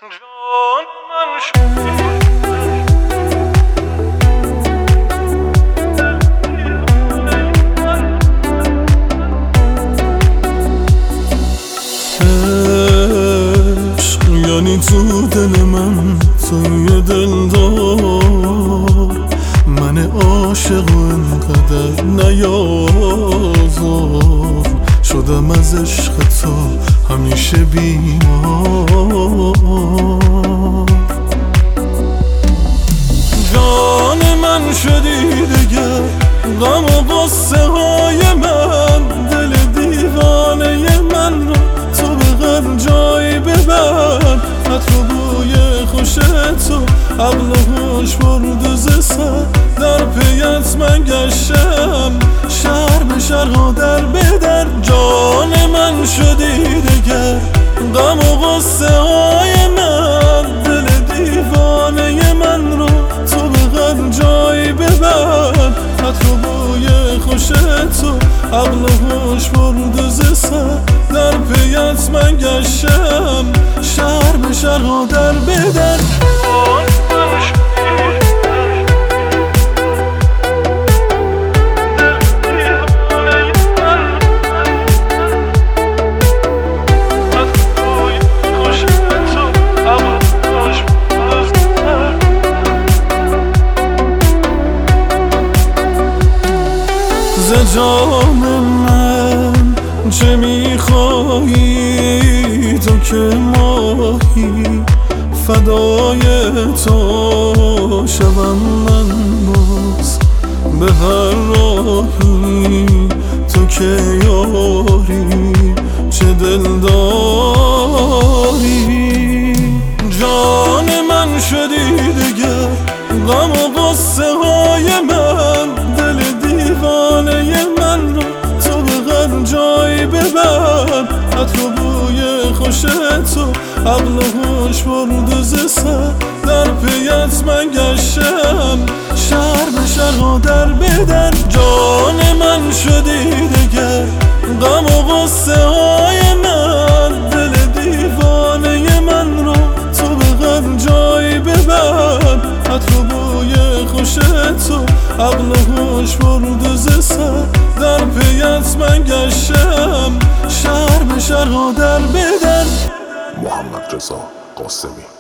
عشق یعنی تو دل من، توی دل دار من عاشق و انقدر نیازار شدم از عشق تو همیشه بیمار. جان من شدی دگر غم و غصه های من، دل دیوانه من رو تو به غر جایی ببر. عطر و بوی خوش تو عقل و هوش برد ز سر، در پیت من گشتم شهر به شهر و در به در. جان من شدی دگر غم و غصه های من، دل دیوانه من رو تو به غر جایی ببر. عطر و بوی خوش تو عقل و هوش برد ز سر، در پیت من گشتم شهر به شهر و در به در. ز جان من چه میخواهی تو که ماهی، فدای تو شوم من باز به هر راهی. تو که یاری چه دلداری، جان من شدی دگر غم و غصه های من، دل دیوانه من رو تو به غر جایی ببر. عطر و بوی خوش تو عقل و هوش برد ز سر، در پیت من گشتم شهر به شهر و در به در. جان من شدی دگر غم و غصه های من، دل دیوانه من رو تو به غر جایی ببر. عطر و بوی خوش تو عقل و هوش برد ز سر، در پیت من گشتم شهر به شهر و در به در. محمد رضا قاسمی.